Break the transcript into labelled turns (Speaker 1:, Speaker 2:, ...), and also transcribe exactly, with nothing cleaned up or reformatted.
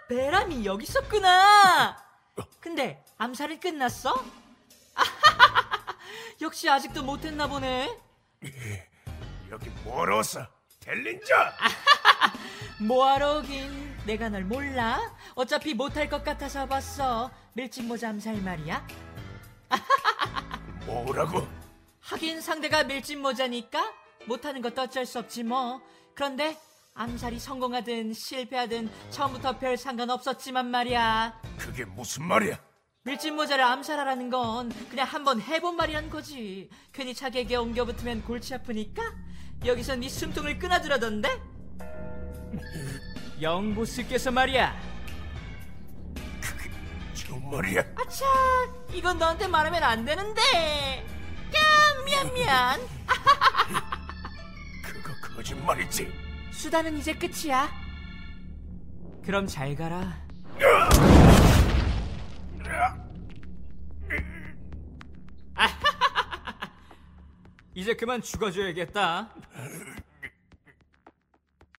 Speaker 1: 베람이 여기 있었구나. 근데 암살은 끝났어? 역시 아직도 못했나 보네.
Speaker 2: 여기 뭐로 왔어? 델린저!
Speaker 1: 뭐하러 오긴. 내가 널 몰라? 어차피 못할 것 같아서 봤어. 밀짚모자 암살 말이야.
Speaker 2: 뭐라고?
Speaker 1: 하긴 상대가 밀짚모자니까 못하는 것도 어쩔 수 없지 뭐. 그런데 암살이 성공하든 실패하든 처음부터 별 상관없었지만 말이야.
Speaker 2: 그게 무슨 말이야?
Speaker 1: 밀짚모자를 암살하라는 건 그냥 한번 해본 말이란 거지. 괜히 자기에게 옮겨붙으면 골치 아프니까 여기서 네 숨통을 끊어주라던데? 영보스께서 말이야.
Speaker 2: 그게 정말이야?
Speaker 1: 아차, 이건 너한테 말하면 안 되는데. 야, 미안 미안.
Speaker 2: 그거 거짓말이지?
Speaker 1: 수다는 이제 끝이야. 그럼 잘 가라. 이제 그만 죽어줘야겠다.